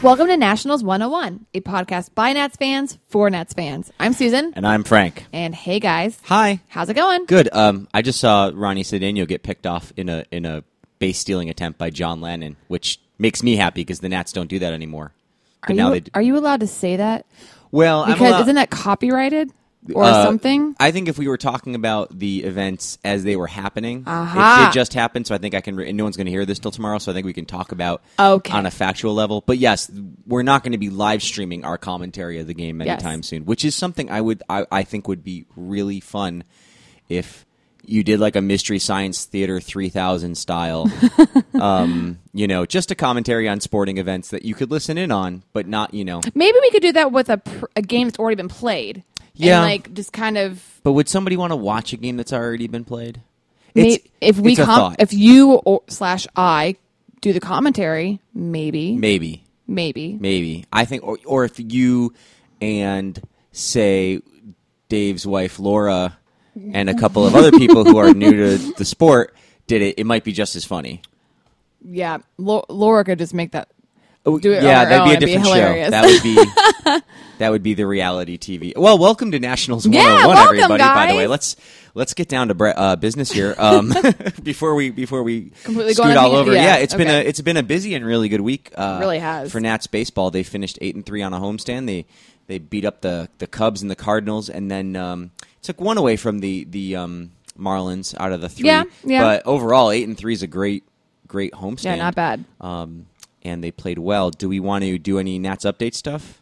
Welcome to Nationals 101, a podcast by Nats fans for Nats fans. I'm Susan. And I'm Frank. And hey, guys. Hi. How's it going? Good. I just saw Ronnie Cedeno get picked off in a base stealing attempt by John Lennon, which makes me happy because the Nats don't do that anymore. Are you allowed to say that? Well, because isn't that copyrighted or something? I think if we were talking about the events as they were happening, Aha. it did just happen, so I think I can. And no one's going to hear this till tomorrow, so I think we can talk about on a factual level. But yes, we're not going to be live streaming our commentary of the game anytime soon, which is something I think would be really fun if you did like a Mystery Science Theater 3000 style, just a commentary on sporting events that you could listen in on, but not, Maybe we could do that with a game that's already been played. Yeah. And just kind of. But would somebody want to watch a game that's already been played? If you / I do the commentary, maybe. I think, or if you and say Dave's wife Laura and a couple of other people who are new to the sport did it, it might be just as funny. Yeah, Laura could just make that. Do it that'd be a different show. That would be the reality TV. Well, welcome to Nationals 101, welcome, everybody. Guys. By the way, let's get down to business here before we completely scoot all over. Yeah, it's been a busy and really good week. It really has for Nats baseball. They finished 8-3 on a homestand. They beat up the Cubs and the Cardinals, and then took one away from the Marlins out of the three. Yeah. But overall, 8-3 is a great homestand. Yeah, not bad. And they played well. Do we want to do any Nats update stuff?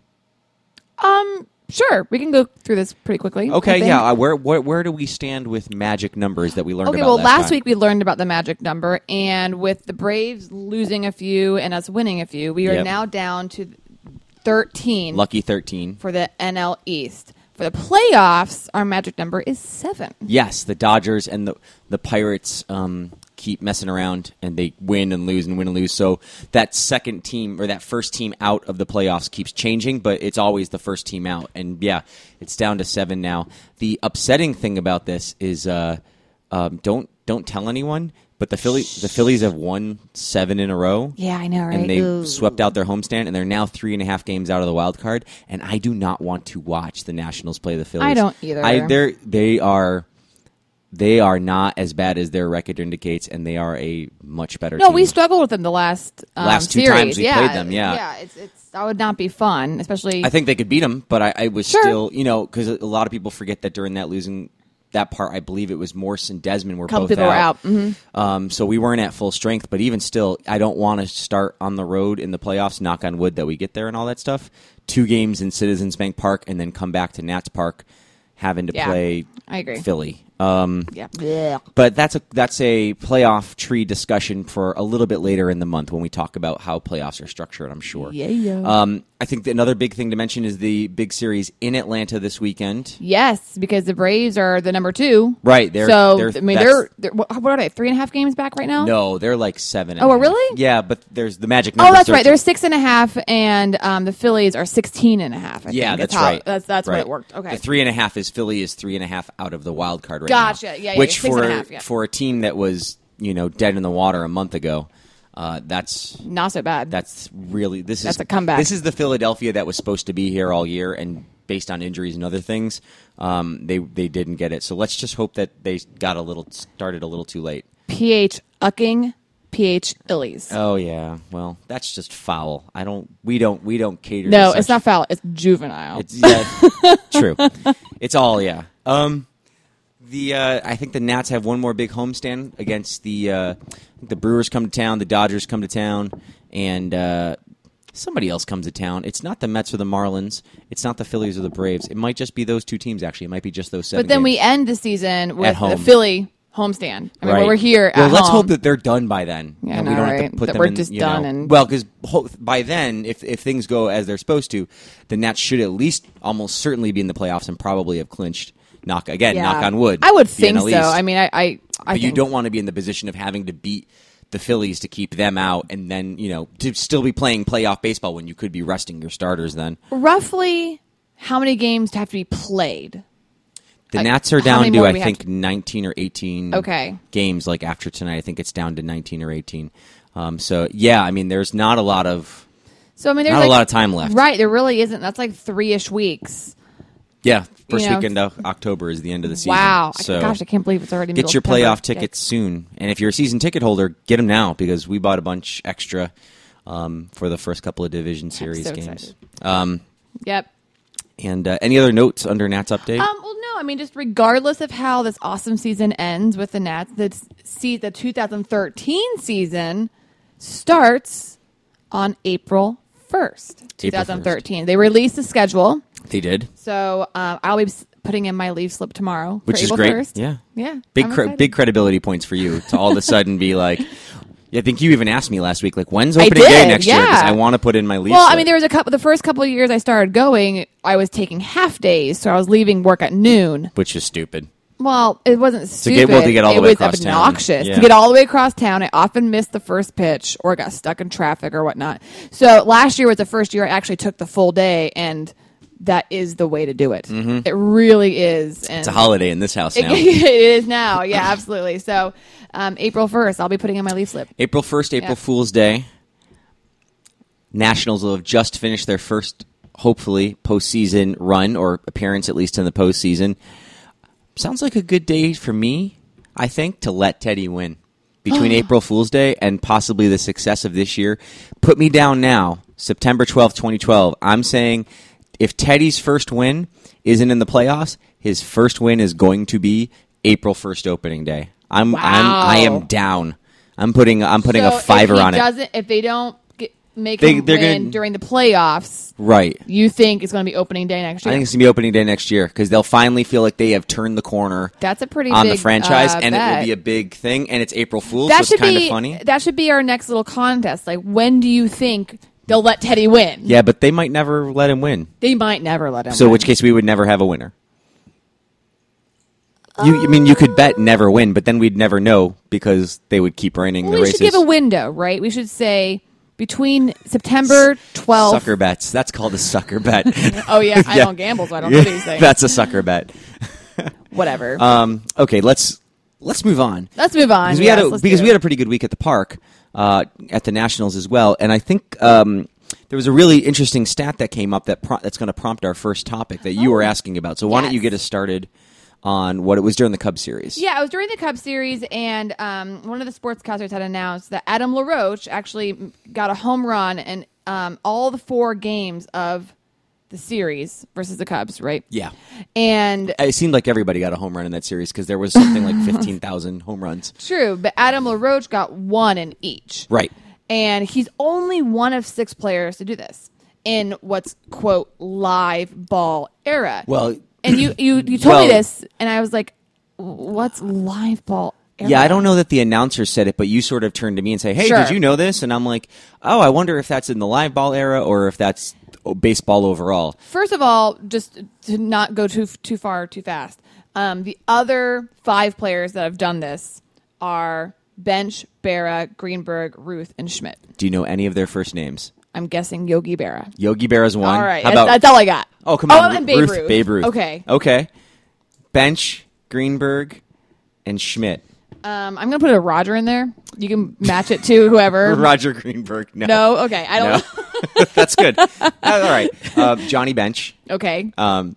Sure. We can go through this pretty quickly. Okay, yeah. Where do we stand with magic numbers that we learned about last week we learned about the magic number, and with the Braves losing a few and us winning a few, we are now down to 13. Lucky 13. For the NL East. For the playoffs, our magic number is 7. Yes, the Dodgers and the Pirates keep messing around, and they win and lose and win and lose. So that second team or that first team out of the playoffs keeps changing, but it's always the first team out. And yeah, it's down to 7 now. The upsetting thing about this is don't tell anyone, but the Phillies have won 7 in a row. Yeah, I know, right? And they swept out their homestand, and they're now 3.5 games out of the wild card. And I do not want to watch the Nationals play the Phillies. I don't either. They are not as bad as their record indicates, and they are a much better team. No, we struggled with them the last two series. times we played them. Yeah, that would not be fun, especially. I think they could beat them, but I was still, because a lot of people forget that during that losing that part, I believe it was Morse and Desmond were both people out. Were out. Mm-hmm. So we weren't at full strength, but even still, I don't want to start on the road in the playoffs, knock on wood that we get there and all that stuff. 2 games in Citizens Bank Park and then come back to Nats Park having to play I agree. Philly. Yeah. But that's a playoff tree discussion for a little bit later in the month when we talk about how playoffs are structured, I'm sure. Yeah. I think another big thing to mention is the big series in Atlanta this weekend. Yes, because the Braves are the number 2. Right. They're what are they, 3.5 games back right now? No, they're like 7. Oh, really? Yeah, but there's the magic number. Oh, that's right. They're 6.5, and the Phillies are 16.5. Yeah, that's right. That's right. what it worked. Okay. The 3.5 is Philly is 3.5 out of the wild card right Gotcha. now. Yeah. Which 6.5, for a team that was dead in the water a month ago, that's not so bad. That's a comeback. This is the Philadelphia that was supposed to be here all year, and based on injuries and other things, they didn't get it. So let's just hope that they started a little too late. PH Ucking, PH Illies. Oh yeah, well that's just foul. We don't cater. No, to it's not foul. It's juvenile. It's true. It's all I think the Nats have one more big homestand against the Brewers come to town, the Dodgers come to town, and somebody else comes to town. It's not the Mets or the Marlins. It's not the Phillies or the Braves. It might just be those 2 teams, actually. It might be just those 7 But then games. we end the season with At home. the Philly homestand. I mean, right. we're here at home. Let's hope that they're done by then. Yeah, and we don't have to put that them we're in, just done. And well, because by then, if things go as they're supposed to, the Nats should at least almost certainly be in the playoffs and probably have clinched. Knock on wood. I would think so. East. I mean, I but you don't want to be in the position of having to beat the Phillies to keep them out, and then to still be playing playoff baseball when you could be resting your starters. Then roughly, how many games have to be played? The Nats are down to I think 19 or 18 games. Like after tonight, I think it's down to 19 or 18. So yeah, I mean, there's not a lot of So I mean, there's not a lot of time left. Right, there really isn't. That's like 3-ish weeks. Yeah, first weekend of October is the end of the season. Wow. So gosh, I can't believe it's already get your playoff tickets soon. And if you're a season ticket holder, get them now because we bought a bunch extra for the first couple of Division Series games. Yep. And any other notes under Nats update? Well, no. I mean, just regardless of how this awesome season ends with the Nats, the 2013 season starts on April 1st, 2013. They released the schedule. They did. So I'll be putting in my leave slip tomorrow, which is April great. 1st. Yeah, yeah. Big credibility points for you to all of a sudden be like. I think you even asked me last week, like, when's opening day next year? Because I want to put in my leave. Well, I mean, there was the first couple of years I started going, I was taking half days, so I was leaving work at noon, which is stupid. Well, it wasn't stupid. To get all the way across town. It was obnoxious. Yeah. To get all the way across town, I often missed the first pitch or got stuck in traffic or whatnot. So last year was the first year I actually took the full day, and that is the way to do it. Mm-hmm. It really is. And it's a holiday in this house now. It is now. Yeah, absolutely. So April 1st, I'll be putting in my leave slip. April 1st, April Fool's Day. Nationals will have just finished their first, hopefully, postseason run or appearance, at least in the postseason. Sounds like a good day for me, I think, to let Teddy win. Between April Fool's Day and possibly the success of this year. Put me down now, September 12th, 2012. I'm saying if Teddy's first win isn't in the playoffs, his first win is going to be April 1st opening day. I am down. I'm putting a $5 on it. If they don't make him win during the playoffs, right? You think it's going to be opening day next year? I think it's going to be opening day next year because they'll finally feel like they have turned the corner. That's a pretty on big, the franchise, and bet. It will be a big thing. And it's April Fool's, so it's kind of funny. That should be our next little contest. Like, when do you think they'll let Teddy win? Yeah, but they might never let him win. They might never let him win. So, in which case, we would never have a winner. You could bet never win, but then we'd never know because they would keep running the races. We should give a window, right? We should say between September 12th... Sucker bets. That's called a sucker bet. Oh, yeah. I don't gamble, so I don't do these things. That's a sucker bet. Whatever. Okay, let's move on. Let's move on. Because we had a pretty good week at the park, at the Nationals as well. And I think there was a really interesting stat that came up that's going to prompt our first topic that you were asking about. So why don't you get us started on what it was during the Cubs series? Yeah, it was during the Cubs series, and one of the sportscasters had announced that Adam LaRoche actually got a home run in all the 4 games of the series versus the Cubs, right? Yeah. And it seemed like everybody got a home run in that series because there was something like 15,000 home runs. True, but Adam LaRoche got 1 in each. Right. And he's only one of 6 players to do this in what's, quote, live ball era. Well... And you told me this, and I was like, what's live ball era? Yeah, I don't know that the announcer said it, but you sort of turned to me and say, hey, Did you know this? And I'm like, oh, I wonder if that's in the live ball era or if that's baseball overall. First of all, just to not go too far too fast, the other 5 players that have done this are Bench, Berra, Greenberg, Ruth, and Schmidt. Do you know any of their first names? I'm guessing Yogi Berra. Yogi Berra's one. All right, that's all I got. Oh, come on. And Babe Ruth. Babe Ruth. Okay. Bench, Greenberg, and Schmidt. I'm going to put a Roger in there. You can match it to whoever. Roger Greenberg. No. No? Okay. I don't know. That's good. All right. Johnny Bench. Okay.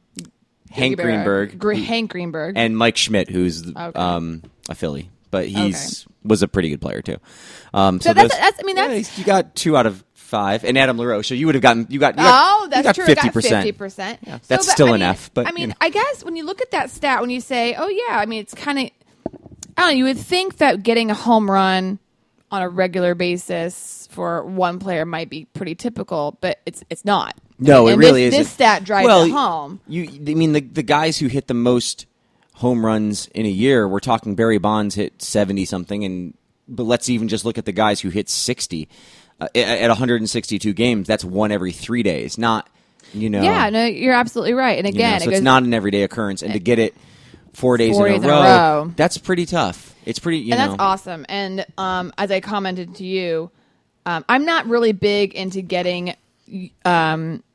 Hank Greenberg. Hank Greenberg. And Mike Schmidt, who's a Philly. But was a pretty good player, too. So that's you got 2 out of 5, and Adam LaRoche. So you would have gotten you got that's true. 50%. 50%. Yeah, that's still enough. But I guess when you look at that stat, when you say, "Oh yeah," I mean, it's kind of, I don't know. You would think that getting a home run on a regular basis for one player might be pretty typical, but it's not. No, it really isn't. This stat drives it home. The guys who hit the most home runs in a year, we're talking Barry Bonds hit 70 something, but let's even just look at the guys who hit 60. At 162 games, that's 1 every 3 days. Not, Yeah, no, you're absolutely right. And again, so it's not an everyday occurrence. And to get it 4 days in a row, that's pretty tough. It's pretty, that's awesome. And as I commented to you, I'm not really big into getting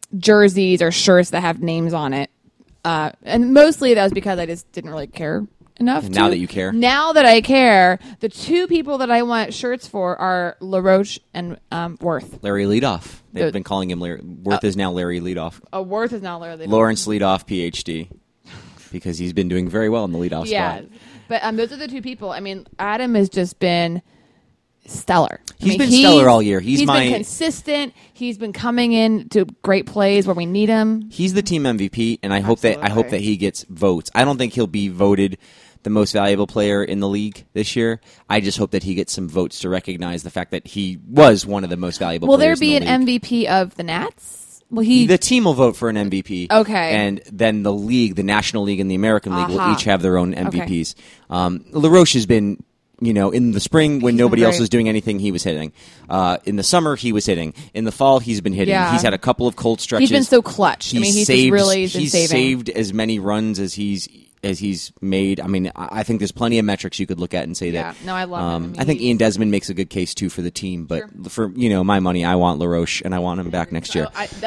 jerseys or shirts that have names on it. And mostly that was because I just didn't really care enough. Now that you care. Now that I care, the two people that I want shirts for are LaRoche and Worth. Larry Leadoff. They've been calling him Larry. Worth is now Larry Leadoff. Worth is now Larry Leadoff. Lawrence Leadoff, PhD, because he's been doing very well in the leadoff spot. But those are the two people. I mean, Adam has just been stellar. He's been stellar all year. He's been consistent. He's been coming in to great plays where we need him. He's the team MVP, and I hope that he gets votes. I don't think he'll be voted the most valuable player in the league this year. I just hope that he gets some votes to recognize the fact that he was one of the most valuable players in the league. Will there be an MVP of the Nats? The team will vote for an MVP. Okay. And then the league, the National League and the American League will each have their own MVPs. Okay. LaRoche has been, in the spring when nobody else was doing anything, he was hitting. In the summer, he was hitting. In the fall, he's been hitting. Yeah. He's had a couple of cold stretches. He's been so clutch. He's saved as many runs as he's made. I mean, I think there's plenty of metrics you could look at and say that. No, I love him. I think Ian Desmond makes a good case too for the team, but for my money, I want LaRoche and I want him back next year.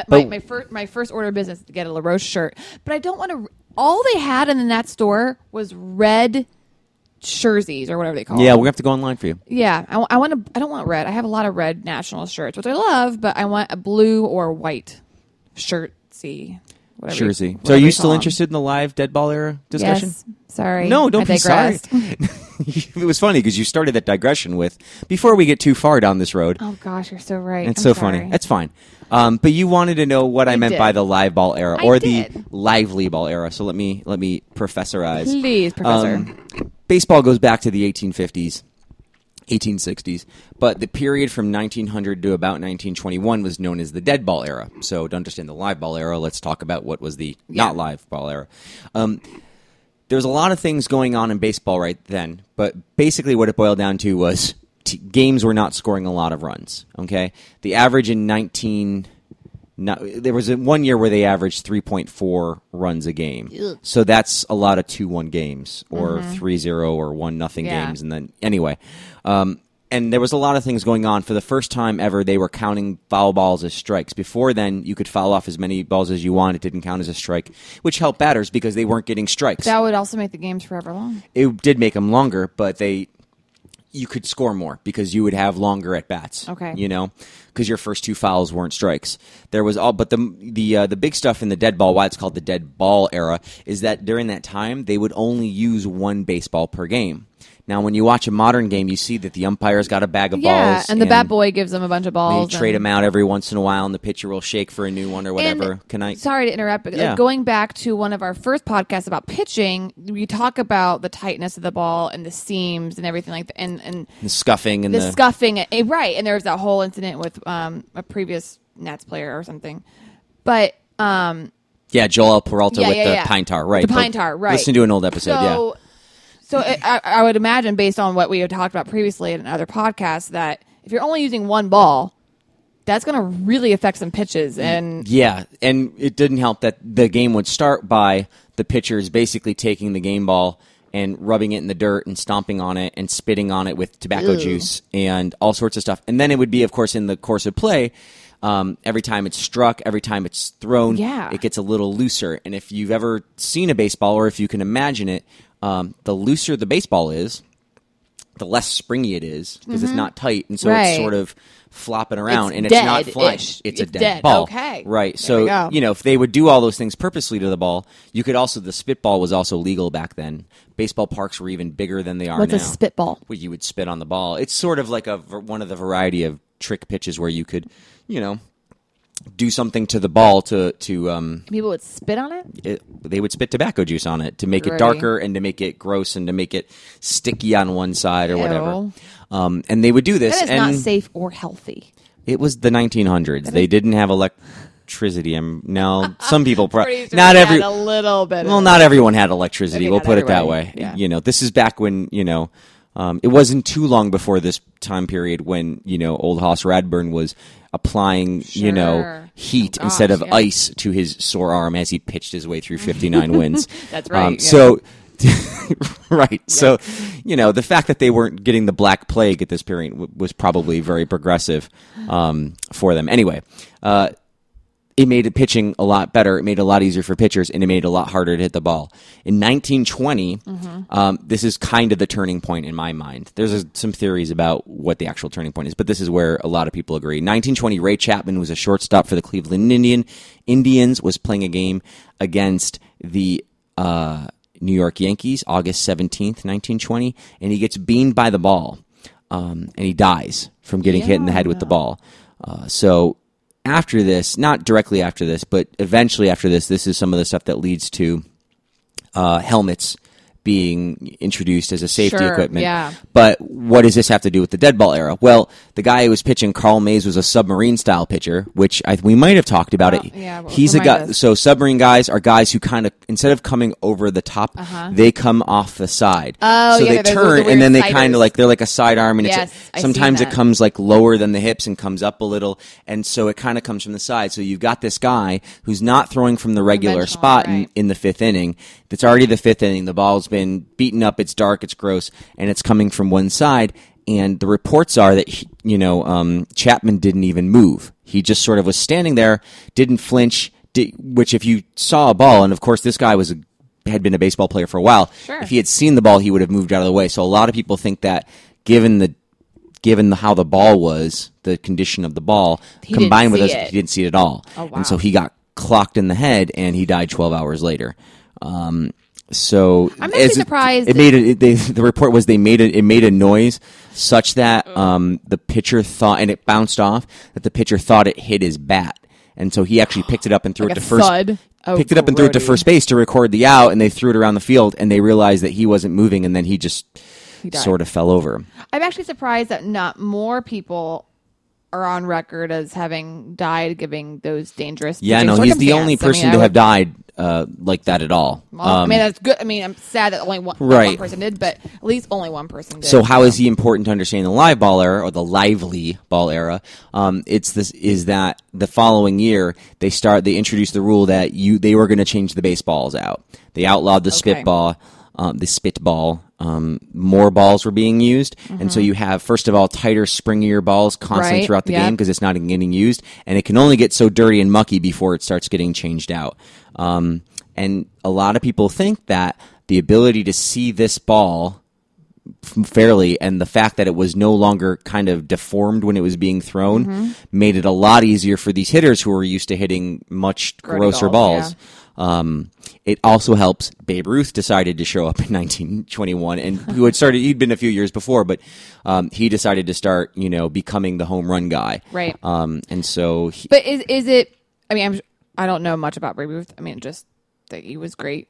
My first order of business is to get a LaRoche shirt, but I don't want to. All they had in that store was red jerseys or whatever they call them. Yeah, we have to go online for you. Yeah, I don't want red. I have a lot of red national shirts, which I love, but I want a blue or white shirt. Jersey. So are you still interested in the live dead ball era discussion? Yes. Sorry. No, don't be sorry. It was funny because you started that digression with, before we get too far down this road. Oh, gosh, you're so right. It's so funny. It's fine. But you wanted to know what I meant by the live ball era the lively ball era. So let me professorize. Please, Professor. Baseball goes back to the 1850s. 1860s, but the period from 1900 to about 1921 was known as the dead ball era. So to understand the live ball era, let's talk about what was the not live ball era. There was a lot of things going on in baseball right then, but basically what it boiled down to was games were not scoring a lot of runs. Okay, the average in there was 1 year where they averaged 3.4 runs a game. Ugh. So that's a lot of 2-1 games or 3-0 or 1-0 games. And then anyway, and there was a lot of things going on. For the first time ever, they were counting foul balls as strikes. Before then, you could foul off as many balls as you want. It didn't count as a strike, which helped batters because they weren't getting strikes. That would also make the games forever long. It did make them longer, but you could score more because you would have longer at bats. Okay. Because your first two fouls weren't strikes. There was but the big stuff in the dead ball, why it's called the dead ball era, is that during that time they would only use one baseball per game. Now, when you watch a modern game, you see that the umpire's got a bag of balls. Yeah, and the bat boy gives them a bunch of balls. They trade them out every once in a while, and the pitcher will shake for a new one or whatever. Sorry to interrupt, but going back to one of our first podcasts about pitching, we talk about the tightness of the ball and the seams and everything like that, and the scuffing and the scuffing, right? And there was that whole incident with a previous Nats player or something, but Joel Peralta with the pine tar, right? The pine tar, right? Listen to an old episode, So I would imagine, based on what we had talked about previously in other podcasts, that if you're only using one ball, that's going to really affect some pitches. And it didn't help that the game would start by the pitchers basically taking the game ball and rubbing it in the dirt and stomping on it and spitting on it with tobacco juice and all sorts of stuff. And then it would be, of course, in the course of play, every time it's struck, every time it's thrown, it gets a little looser. And if you've ever seen a baseball or if you can imagine it, the looser the baseball is, the less springy it is because it's not tight, and so it's sort of flopping around, and it's not flying. It's a dead ball. Okay. Right. So, if they would do all those things purposely to the ball, you could also, the spitball was also legal back then. Baseball parks were even bigger than they are now. What's a spitball? Well, you would spit on the ball. It's sort of like one of the variety of trick pitches where you could, do something to the ball to people would spit on it? They would spit tobacco juice on it to make it darker and to make it gross and to make it sticky on one side or whatever. And they would do this. That is not safe or healthy. It was the 1900s. They didn't have electricity. Now, some people not every a little bit. Well, not everyone had electricity. We'll put it that way. Yeah. This is back when it wasn't too long before this time period when old Hoss Radburn was applying heat instead of ice to his sore arm as he pitched his way through 59 wins. That's right. So right. Yes. So, the fact that they weren't getting the Black Plague at this period was probably very progressive for them. Anyway, it made pitching a lot better. It made it a lot easier for pitchers, and it made it a lot harder to hit the ball. In 1920, this is kind of the turning point in my mind. There's some theories about what the actual turning point is, but this is where a lot of people agree. 1920, Ray Chapman was a shortstop for the Cleveland Indians, was playing a game against the New York Yankees, August 17th, 1920, and he gets beamed by the ball, and he dies from getting hit in the head with the ball. So after this, not directly after this, but eventually after this is some of the stuff that leads to helmets being introduced as a safety equipment. Yeah. But what does this have to do with the dead ball era? Well, the guy who was pitching, Carl Mays, was a submarine style pitcher, which we might have talked about it. Yeah, he's a guy. So submarine guys are guys who kind of, instead of coming over the top, they come off the side. Oh, so yeah, they turn and then they kind of like, they're like a sidearm, and sometimes it comes like lower than the hips and comes up a little, and so it kind of comes from the side. So you've got this guy who's not throwing from the regular spot in the fifth inning. It's already the fifth inning. The ball's been beaten up. It's dark. It's gross, and it's coming from one side. And the reports are that Chapman didn't even move. He just sort of was standing there, didn't flinch. Which, if you saw a ball, and of course this guy had been a baseball player for a while, if he had seen the ball, he would have moved out of the way. So a lot of people think that given how the ball was, the condition of the ball, combined with he didn't see it at all. Oh, wow. And so he got clocked in the head, and he died 12 hours later. So I'm actually surprised. The report was it made a noise such that the pitcher thought, and it bounced off, that the pitcher thought it hit his bat, and so he actually picked it up and threw it to first. Picked it up and threw it to first base to record the out, and they threw it around the field, and they realized that he wasn't moving, and then he just sort of fell over. I'm actually surprised that not more people are on record as having died giving those dangerous. Yeah, no, he's the only person to have died like that at all. Well, I mean, that's good. I mean, I'm sad that only one person did, but at least only one person did. So how is he important to understand the live ball era, or the lively ball era? Is that the following year they introduced the rule that they were going to change the baseballs out. They outlawed the spitball. More balls were being used, and so you have, first of all, tighter, springier balls constantly throughout the game because it's not getting used, and it can only get so dirty and mucky before it starts getting changed out. And a lot of people think that the ability to see this ball fairly, and the fact that it was no longer kind of deformed when it was being thrown, made it a lot easier for these hitters who were used to hitting much grosser balls. It also helps. Babe Ruth decided to show up in 1921, and he'd been a few years before, but he decided to start, becoming the home run guy. Right. And so, but is it? I mean, I don't know much about Babe Ruth. I mean, just that he was great.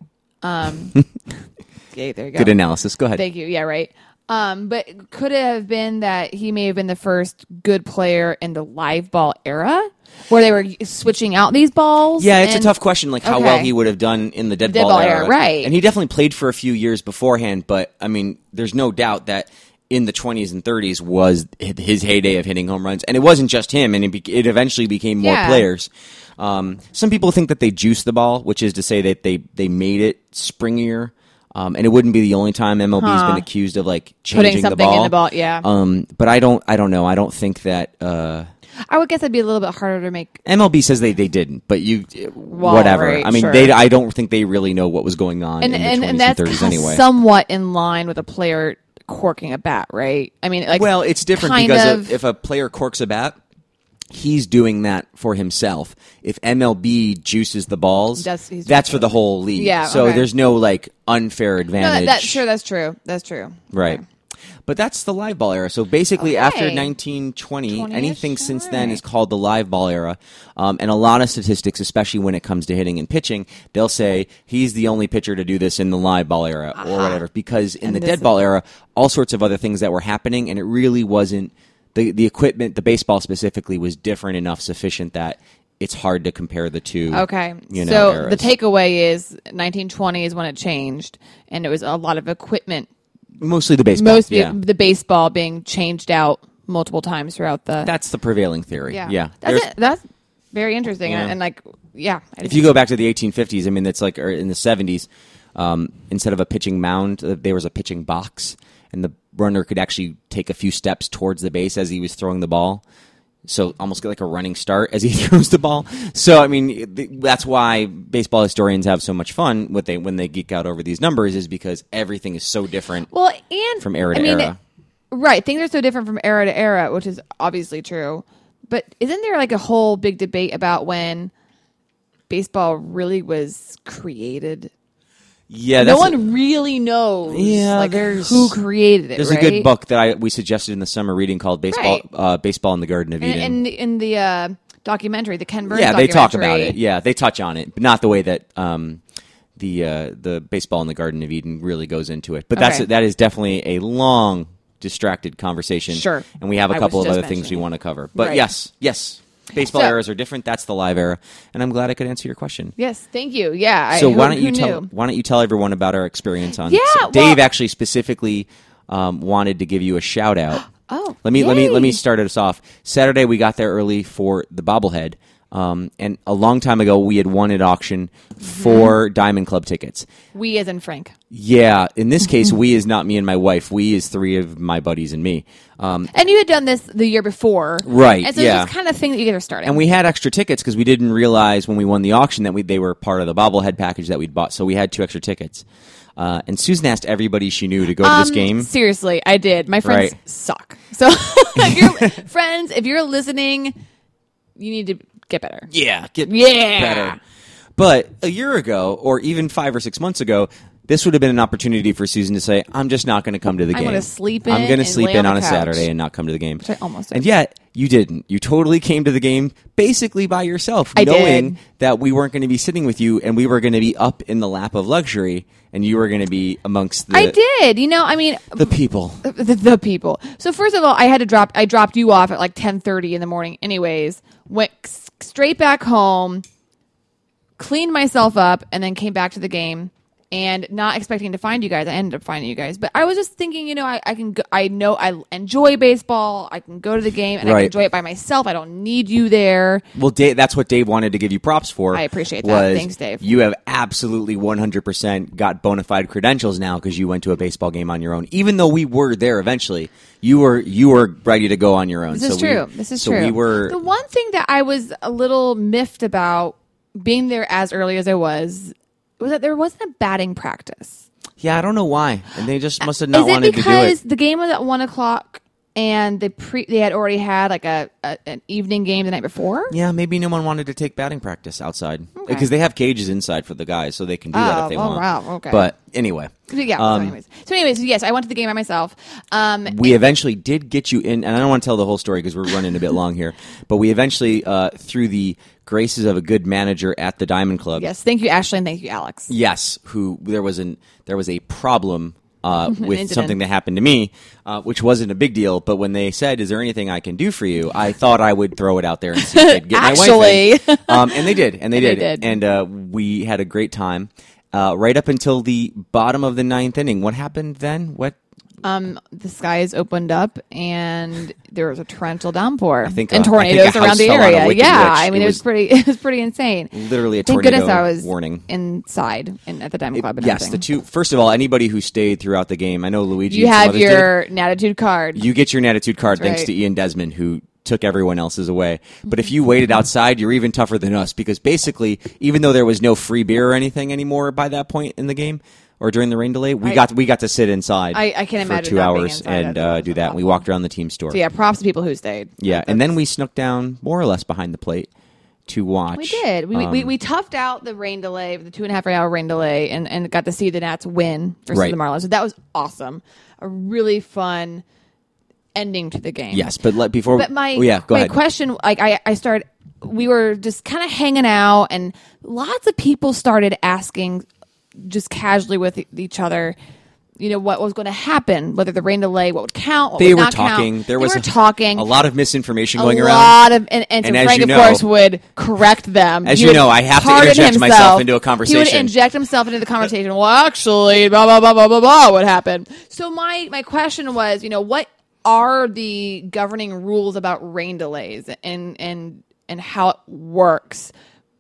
Okay, there you go. Good analysis. Go ahead. Thank you. Yeah, right. But could it have been that he may have been the first good player in the live ball era, where they were switching out these balls? Yeah, it's a tough question, like how well he would have done in the dead ball era. Right. And he definitely played for a few years beforehand, but, I mean, there's no doubt that in the 20s and 30s was his heyday of hitting home runs. And it wasn't just him, and it eventually became more players. Some people think that they juiced the ball, which is to say that they made it springier. And it wouldn't be the only time MLB's been accused of like changing the ball. Putting something in the ball, yeah. But I don't know. I don't think that. I would guess it'd be a little bit harder to make. MLB says they didn't, but whatever. Right, I mean, I don't think they really know what was going on in the 20s and 30s anyway. Somewhat in line with a player corking a bat, right? I mean, well, it's different because if a player corks a bat, he's doing that for himself. If MLB juices the balls, that's for the whole league. Yeah, so there's no like unfair advantage. No, that's true. Right. Okay. But that's the live ball era. So basically, after 1920, anything since then is called the live ball era. And a lot of statistics, especially when it comes to hitting and pitching, they'll say he's the only pitcher to do this in the live ball era or whatever. Because in the dead ball era, all sorts of other things that were happening, and it really wasn't. The equipment, the baseball specifically, was different enough, sufficient that it's hard to compare the two. Okay. So eras. The takeaway is 1920 is when it changed, and it was a lot of equipment. Mostly the baseball. The baseball being changed out multiple times throughout the... That's the prevailing theory. Yeah. That's very interesting. Yeah. And if you go back to the 1850s, I mean, it's like in the 70s, instead of a pitching mound, there was a pitching box, and the runner could actually take a few steps towards the base as he was throwing the ball. So almost get like a running start as he throws the ball. So, I mean, that's why baseball historians have so much fun when they geek out over these numbers, is because everything is so different from era to era. Right. Things are so different from era to era, which is obviously true. But isn't there like a whole big debate about when baseball really was created? Yeah, no one really knows. Yeah, who created it. There's a good book that we suggested in the summer reading called Baseball in the Garden of Eden. And in the documentary, the Ken Burns documentary, they talk about it. Yeah, they touch on it, but not the way that the Baseball in the Garden of Eden really goes into it. But that is definitely a long, distracted conversation. Sure, and we have a couple of other things we want to cover. But yes. Baseball eras are different. That's the live era, and I'm glad I could answer your question. Yes, thank you. Yeah. So why don't you tell everyone about our experience on? Yeah, Dave actually specifically wanted to give you a shout out. Oh, let me start us off. Saturday we got there early for the bobblehead. And a long time ago, we had won at auction 4 Diamond Club tickets. We as in Frank. Yeah. In this case, we is not me and my wife. We is 3 of my buddies and me. And you had done this the year before. Right, and so it's kind of thing that you guys are starting. And we had extra tickets because we didn't realize when we won the auction that they were part of the bobblehead package that we'd bought. So we had 2 extra tickets. And Susan asked everybody she knew to go to this game. Seriously, I did. My friends suck. So if you're listening, you need to get better. Yeah, get better. But a year ago, or even 5 or 6 months ago, this would have been an opportunity for Susan to say, I'm just not going to come to the game. I'm going to sleep in. I'm going to sleep in on a Saturday and not come to the game. Which I almost did. And yet, you didn't. You totally came to the game basically by yourself, knowing that we weren't going to be sitting with you and we were going to be up in the lap of luxury and you were going to be amongst the... I did. The people. The people. So first of all, I dropped you off at like 10:30 in the morning anyways, went straight back home, cleaned myself up, and then came back to the game. And not expecting to find you guys, I ended up finding you guys. But I was just thinking, I can go, I know I enjoy baseball. I can go to the game and I can enjoy it by myself. I don't need you there. Well, Dave, that's what Dave wanted to give you props for. I appreciate that. Thanks, Dave. You have absolutely 100% got bona fide credentials now because you went to a baseball game on your own. Even though we were there eventually, you were ready to go on your own. This is true. We were. The one thing that I was a little miffed about being there as early as I was that there wasn't a batting practice. Yeah, I don't know why. And they just must have not wanted to do it. Is it because the game was at 1:00 and they had already had like an evening game the night before? Yeah, maybe no one wanted to take batting practice outside. Okay. Because they have cages inside for the guys, so they can do that if they want. Wow, okay. But anyway. Yeah, so anyways, yes, I went to the game by myself. We eventually did get you in, and I don't want to tell the whole story because we're running a bit long here, but we eventually, through the graces of a good manager at the Diamond Club. Yes, thank you, Ashley, and thank you, Alex. Yes, there was a problem with something that happened to me, which wasn't a big deal. But when they said, "Is there anything I can do for you?" I thought I would throw it out there and see if they'd get my wife in. And they did, and they did. And we had a great time right up until the bottom of the 9th inning. What happened then? The skies opened up and there was a torrential downpour and tornadoes around the area. Yeah, it was pretty insane. Literally a tornado warning. Thank goodness I was inside at the Diamond Club. Yes, first of all, anybody who stayed throughout the game, I know Luigi. You have your Natitude card. You get your Natitude card thanks to Ian Desmond, who took everyone else's away. But if you waited outside, you're even tougher than us because basically, even though there was no free beer or anything anymore by that point in the game, or during the rain delay, we got to sit inside. I can imagine for 2 hours and do that. And we walked around the team store. So yeah, props to people who stayed. Yeah, and then we snuck down more or less behind the plate to watch. We did. We toughed out the rain delay, the 2.5 hour rain delay, and got to see the Nats win versus the Marlins. So that was awesome. A really fun ending to the game. Yes, but go ahead. My question, I started. We were just kind of hanging out, and lots of people started asking, just casually with each other, what was going to happen, whether the rain delay, what would count, what would not count. They were talking. A lot of misinformation going around. A lot of, and so Frank, of course, would correct them. As you know, I have to interject myself into a conversation. He would inject himself into the conversation. Well, actually, blah, blah, blah, blah, blah, blah, what happened? So my question was, what are the governing rules about rain delays and how it works?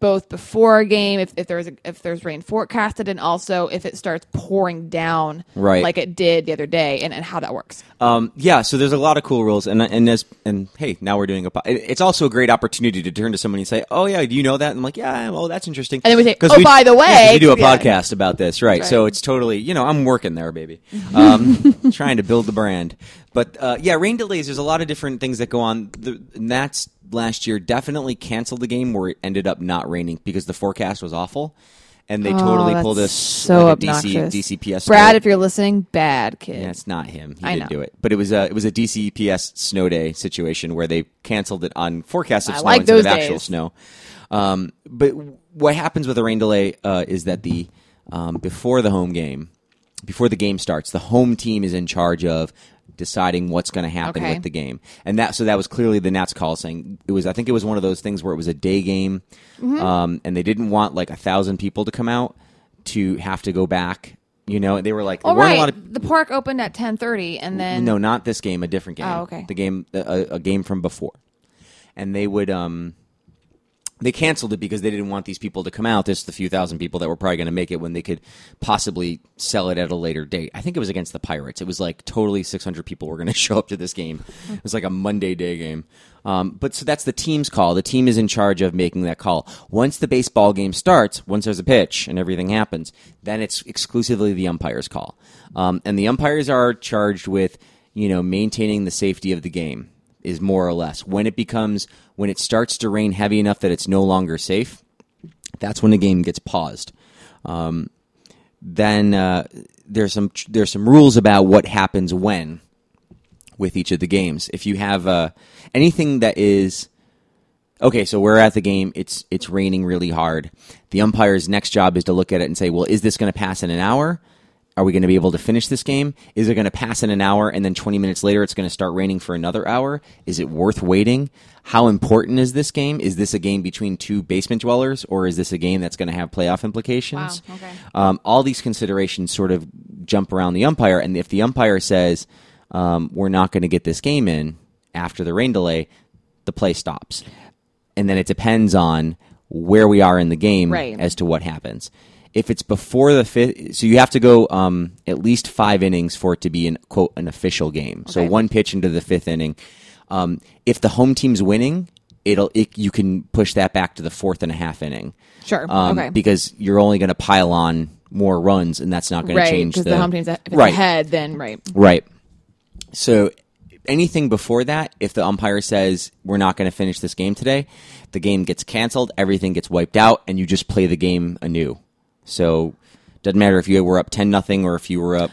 both before a game, if there's rain forecasted, and also if it starts pouring down, like it did the other day, and how that works. So there's a lot of cool rules, and hey, now we're doing it's also a great opportunity to turn to somebody and say, oh yeah, do you know that? And I'm like, yeah, well, that's interesting. And then we say, by the way, we do a podcast about this, right? So it's totally, I'm working there, baby, trying to build the brand. But rain delays. There's a lot of different things that go on. The Nats last year definitely canceled the game where it ended up not raining because the forecast was awful, and they totally pulled us so obnoxious. DCPS. Brad, if you're listening, bad kid. Yeah, it's not him. He didn't do it, but it was a DCPS snow day situation where they canceled it on forecast of snow instead of actual snow. But what happens with a rain delay is that before the game starts, the home team is in charge of deciding what's going to happen with the game. And that was clearly the Nats call saying I think it was one of those things where it was a day game, and they didn't want like 1,000 people to come out to have to go back. They were like, the park opened at 10:30, and then no, not this game, a different game. Oh, okay. The game, a game from before, and they would They canceled it because they didn't want these people to come out. This the few thousand people that were probably going to make it when they could possibly sell it at a later date. I think it was against the Pirates. It was like totally 600 people were going to show up to this game. It was like a Monday day game. But so that's the team's call. The team is in charge of making that call. Once the baseball game starts, once there's a pitch and everything happens, then it's exclusively the umpire's call. And the umpires are charged with, maintaining the safety of the game. Is more or less when it starts to rain heavy enough that it's no longer safe. That's when the game gets paused. Then there's some rules about what happens when with each of the games. If you have anything that is okay, so we're at the game. It's raining really hard. The umpire's next job is to look at it and say, well, is this going to pass in an hour? Are we going to be able to finish this game? Is it going to pass in an hour and then 20 minutes later it's going to start raining for another hour? Is it worth waiting? How important is this game? Is this a game between two basement dwellers, or is this a game that's going to have playoff implications? Wow, okay. All these considerations sort of jump around the umpire, and if the umpire says, we're not going to get this game in after the rain delay, the play stops. And then it depends on where we are in the game as to what happens. If it's before the fifth, so you have to go at least 5 innings for it to be an official game. Okay. So one pitch into the 5th inning. If the home team's winning, you can push that back to the 4th and a half inning. Sure. Okay. Because you're only going to pile on more runs, and that's not going to change because the home team's ahead, then right. So anything before that, if the umpire says we're not going to finish this game today, the game gets canceled, everything gets wiped out, and you just play the game anew. So it doesn't matter if you were up 10-0 or if you were up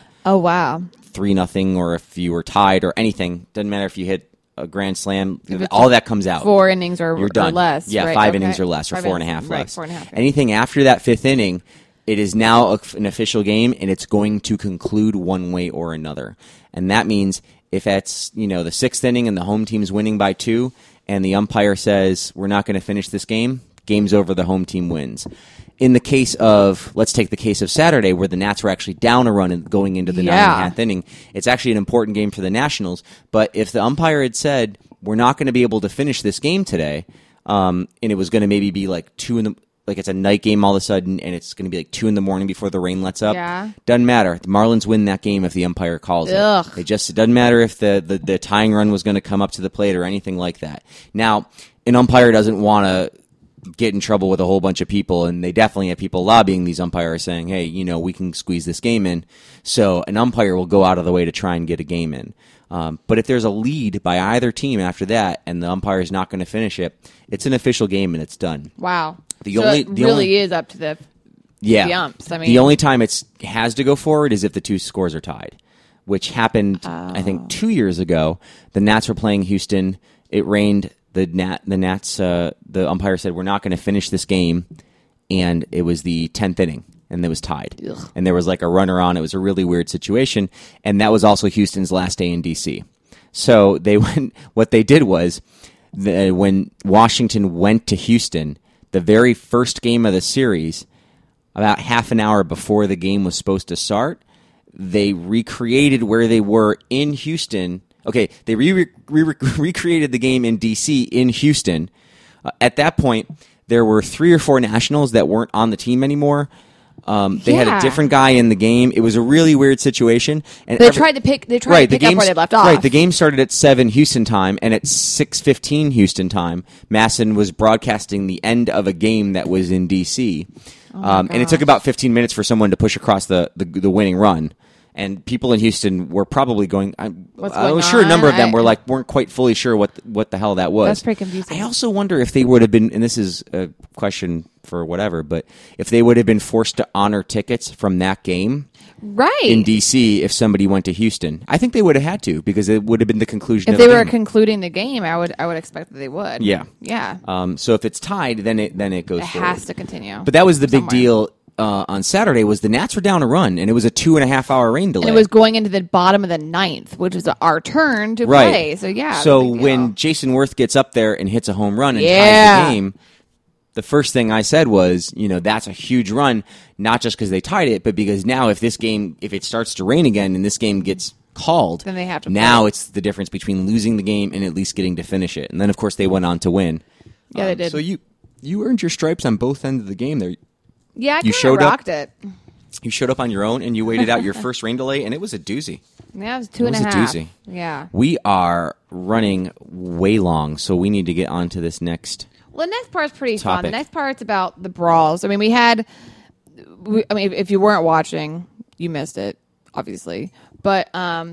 3-0 or if you were tied or anything. Doesn't matter if you hit a grand slam. All that comes out. 4 innings or less. Yeah, 5 innings or less, or 4.5 less. 4.5. Anything after that 5th inning, it is now an official game, and it's going to conclude one way or another. And that means if it's the 6th inning and the home team's winning by 2, and the umpire says we're not going to finish this game, game's over, the home team wins. In the case of, let's take the case of Saturday, where the Nats were actually down a run and going into the 9.5 inning, it's actually an important game for the Nationals. But if the umpire had said, we're not going to be able to finish this game today, and it was going to maybe be like it's a night game all of a sudden, and it's going to be like 2 a.m. before the rain lets up, doesn't matter. The Marlins win that game if the umpire calls it. It doesn't matter if the tying run was going to come up to the plate or anything like that. Now, an umpire doesn't want to get in trouble with a whole bunch of people, and they definitely have people lobbying these umpires saying, hey, we can squeeze this game in. So an umpire will go out of the way to try and get a game in. But if there's a lead by either team after that and the umpire is not going to finish it, it's an official game and it's done. Wow. It really is up to the umps. I mean, the only time it has to go forward is if the 2 scores are tied, which happened, I think, 2 years ago. The Nats were playing Houston. It rained. The Nats, the umpire said, we're not going to finish this game, and it was the 10th inning, and it was tied. Ugh. And there was like a runner on. It was a really weird situation, and that was also Houston's last day in D.C. So what they did was, when Washington went to Houston, the very first game of the series, about half an hour before the game was supposed to start, they recreated where they were in Houston. Okay, they recreated the game in D.C. in Houston. At that point, there were 3 or 4 nationals that weren't on the team anymore. They had a different guy in the game. It was a really weird situation. And they tried to pick up where they left off. Right, the game started at 7 Houston time, and at 6:15 Houston time, Masson was broadcasting the end of a game that was in D.C. And it took about 15 minutes for someone to push across the winning run. And people in Houston were probably going. I was sure a number of them weren't quite fully sure what the hell that was. That's pretty confusing. I also wonder if they would have been, and this is a question for whatever, but if they would have been forced to honor tickets from that game, right, in DC, if somebody went to Houston, I think they would have had to, because it would have been the conclusion. If they were concluding the game, I would expect that they would. Yeah. So if it's tied, then it goes. It has to continue. But that was the big deal. On Saturday was the Nats were down a run, and it was a 2.5-hour rain delay. And it was going into the bottom of the 9th, which was our turn to play. So, So when Jason Worth gets up there and hits a home run and ties the game, the first thing I said was, that's a huge run, not just because they tied it, but because now if it starts to rain again and this game gets called, then they have to now it's the difference between losing the game and at least getting to finish it. And then, of course, they went on to win. Yeah, they did. So you earned your stripes on both ends of the game there. Yeah, I kind of rocked it. You showed up on your own, and you waited out your first rain delay, and it was a doozy. Yeah, it was 2.5. It was a doozy. Yeah. We are running way long, so we need to get on to this next Well, the next part's pretty topic. fun. The next part's about the brawls. I mean, if you weren't watching, you missed it, obviously. But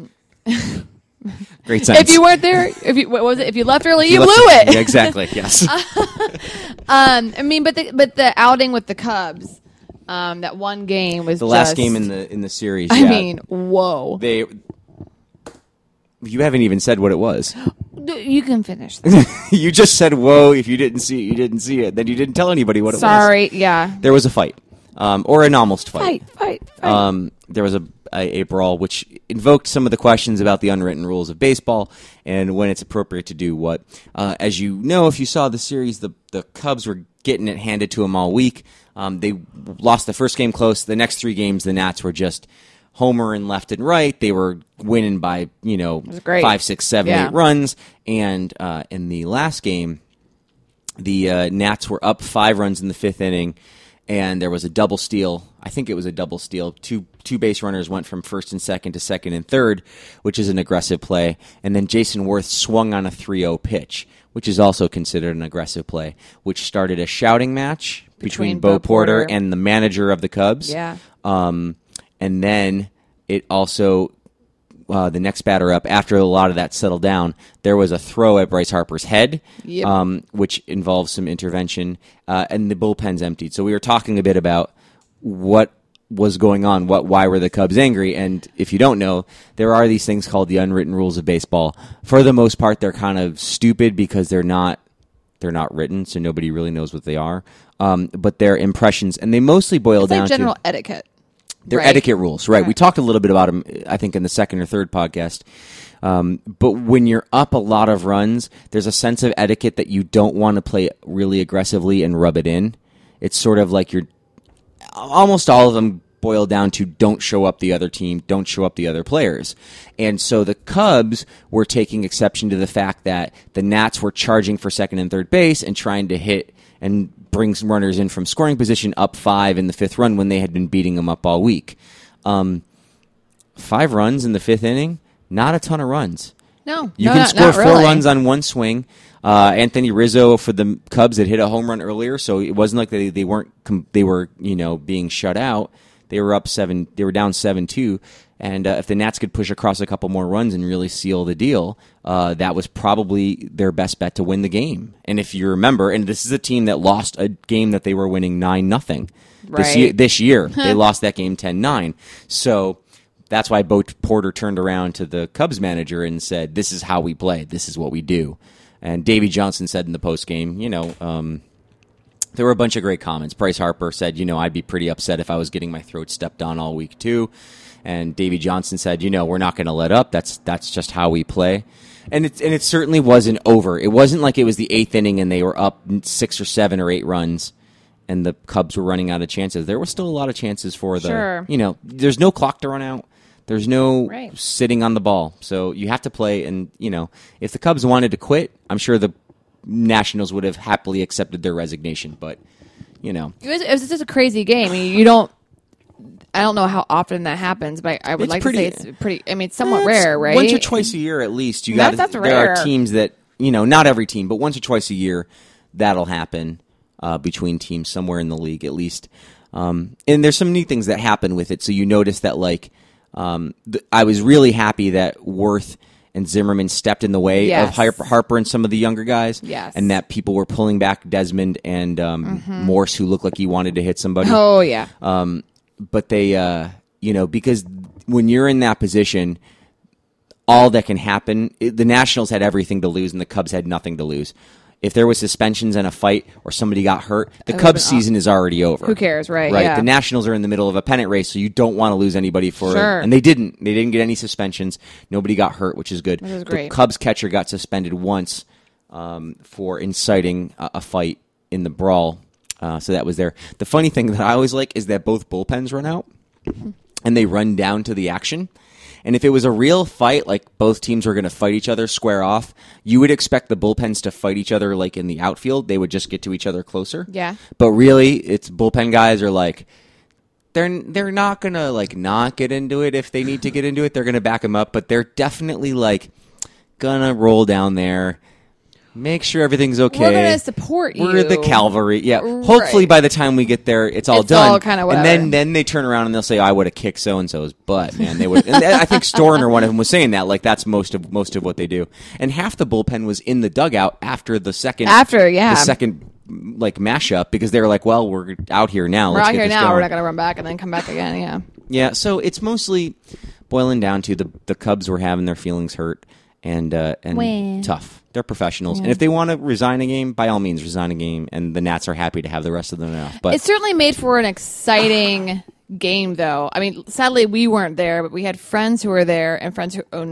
great sense. If you weren't there, if you left early, you blew it. Yeah, exactly. Yes. I mean, but the outing with the Cubs, that one game was the last game in the series. I mean, whoa. You haven't even said what it was. You can finish this. You just said whoa. If you didn't see it, you didn't see it. Then you didn't tell anybody what it was. Sorry. Yeah. There was a fight, or an almost fight. Fight. There was a brawl, which invoked some of the questions about the unwritten rules of baseball and when it's appropriate to do what. As you know, if you saw the series, the Cubs were getting it handed to them all week. They lost the first game close. The next 3 games, the Nats were just homering left and right. They were winning by 5, 6, 7, 8 runs. And in the last game, the Nats were up 5 runs in the 5th inning. And there was a double steal. I think it was a double steal. Two base runners went from first and second to second and third, which is an aggressive play. And then Jason Worth swung on a 3-0 pitch, which is also considered an aggressive play, which started a shouting match between Bo Porter and the manager of the Cubs. Yeah. And then it also... the next batter up, after a lot of that settled down, there was a throw at Bryce Harper's head, which involved some intervention, and the bullpen's emptied. So we were talking a bit about what was going on, why were the Cubs angry, and if you don't know, there are these things called the unwritten rules of baseball. For the most part, they're kind of stupid because they're not written, so nobody really knows what they are. But they're impressions, and they mostly boil down to general etiquette. They're etiquette rules, right? We talked a little bit about them, I think, in the second or third podcast. But when you're up a lot of runs, there's a sense of etiquette that you don't want to play really aggressively and rub it in. It's sort of like almost all of them boil down to don't show up the other team, don't show up the other players. And so the Cubs were taking exception to the fact that the Nats were charging for second and third base and trying to hit and bring some runners in from scoring position up 5 in the 5th run when they had been beating them up all week. 5 runs in the 5th inning, not a ton of runs. No, you can score 4 runs on one swing. Anthony Rizzo for the Cubs had hit a home run earlier, so it wasn't like they were being shut out. They were up 7. They were down 7-2. And if the Nats could push across a couple more runs and really seal the deal, that was probably their best bet to win the game. And if you remember, and this is a team that lost a game that they were winning 9-0 this year. They lost that game 10-9. So that's why Bo Porter turned around to the Cubs manager and said, "This is how we play. This is what we do." And Davey Johnson said in the postgame, there were a bunch of great comments. Bryce Harper said, I'd be pretty upset if I was getting my throat stepped on all week too. And Davey Johnson said, we're not going to let up. That's just how we play. And it certainly wasn't over. It wasn't like it was the 8th inning and they were up 6 or 7 or 8 runs and the Cubs were running out of chances. There was still a lot of chances for there's no clock to run out. There's no sitting on the ball. So you have to play. And, if the Cubs wanted to quit, I'm sure the Nationals would have happily accepted their resignation, but you know, it was just a crazy game. I mean, I don't know how often that happens, but I would to say it's pretty. I mean, it's somewhat rare, right? Once or twice a year, at least. That's there rare. are teams that not every team, but once or twice a year, that'll happen between teams somewhere in the league, at least. And there's some neat things that happen with it. So you notice that, like, I was really happy that Worth and Zimmerman stepped in the way of Harper and some of the younger guys, and that people were pulling back Desmond and Morse, who looked like he wanted to hit somebody. Oh yeah. But they, because when you're in that position, all that can happen. The Nationals had everything to lose, and the Cubs had nothing to lose. If there was suspensions and a fight or somebody got hurt, the Cubs season is already over. Who cares, right? Right. Yeah. The Nationals are in the middle of a pennant race, so you don't want to lose anybody for it. Sure. And they didn't. They didn't get any suspensions. Nobody got hurt, which is good. Which is great. The Cubs catcher got suspended once for inciting a fight in the brawl. So that was there. The funny thing that I always like is that both bullpens run out, and they run down to the action. And if it was a real fight, like both teams were going to fight each other, square off, you would expect the bullpens to fight each other like in the outfield. They would just get to each other closer. Yeah. But really, it's bullpen guys are like, they're not going to like not get into it if they need to get into it. They're going to back them up, but they're definitely like going to roll down there. Make sure everything's okay. We're going to support you. We're the cavalry. Yeah. Right. Hopefully by the time we get there, it's all done. All kind of whatever. And then they turn around and they'll say, I would have kicked so-and-so's butt, man. They would. And I think Storner, one of them, was saying that. Like, that's most of what they do. And half the bullpen was in the dugout after the second. The second, like, mashup, because they were like, well, we're out here now. We're Let's out get here this now. going. We're not going to run back and then come back again. Yeah. Yeah. So it's mostly boiling down to the Cubs were having their feelings hurt. And tough. They're professionals. Yeah. And if they want to resign a game, by all means, resign a game. And the Nats are happy to have the rest of them off. But it certainly made for an exciting game, though. I mean, sadly, we weren't there, but we had friends who were there and friends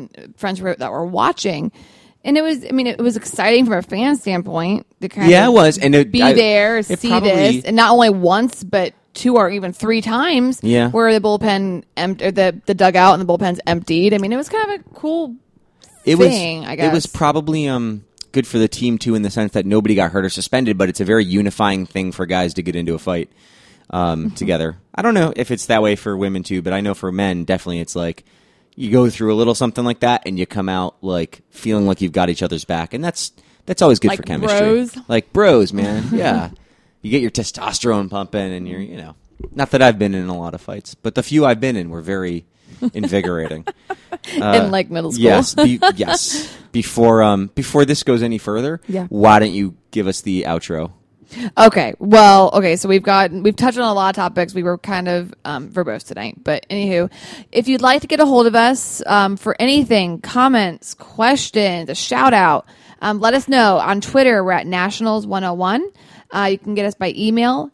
that were watching. And it was exciting from a fan standpoint to kind of it was. And be there, see this, and not only once, but 2 or even 3 times where the bullpen the dugout and the bullpen's emptied. I mean, it was kind of a cool thing, I guess. It was probably good for the team, too, in the sense that nobody got hurt or suspended, but it's a very unifying thing for guys to get into a fight together. I don't know if it's that way for women, too, but I know for men, definitely it's like you go through a little something like that, and you come out like feeling like you've got each other's back, and that's always good like for chemistry. Bros? Like bros, man. Yeah. You get your testosterone pumping, and you're, not that I've been in a lot of fights, but the few I've been in were very invigorating. In like middle school. Yes. Before this goes any further, why don't you give us the outro? Okay. Well, so we've touched on a lot of topics. We were kind of verbose tonight, but anywho, if you'd like to get a hold of us for anything, comments, questions, a shout out, let us know on Twitter. We're at Nationals101. You can get us by email,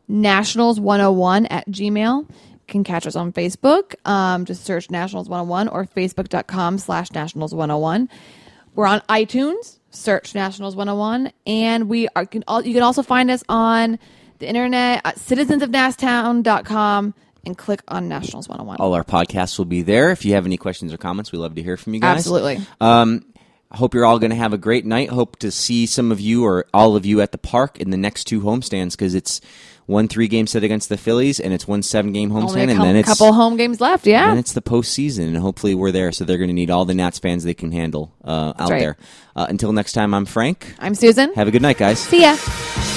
nationals101@gmail.com. Can catch us on Facebook. Just search Nationals 101 or facebook.com/Nationals 101. We're on iTunes. Search Nationals 101, and you can also find us on the internet at citizensofnasstown.com and click on Nationals 101. All our podcasts will be there. If you have any questions or comments, we love to hear from you guys. Absolutely. I hope you're all going to have a great night. Hope to see some of you or all of you at the park in the next 2 homestands, because it's 1 3-game set against the Phillies, and it's 1 7-game homestand, and then it's a couple home games left. Yeah, and it's the postseason, and hopefully we're there. So they're going to need all the Nats fans they can handle out there. Until next time, I'm Frank. I'm Susan. Have a good night, guys. See ya.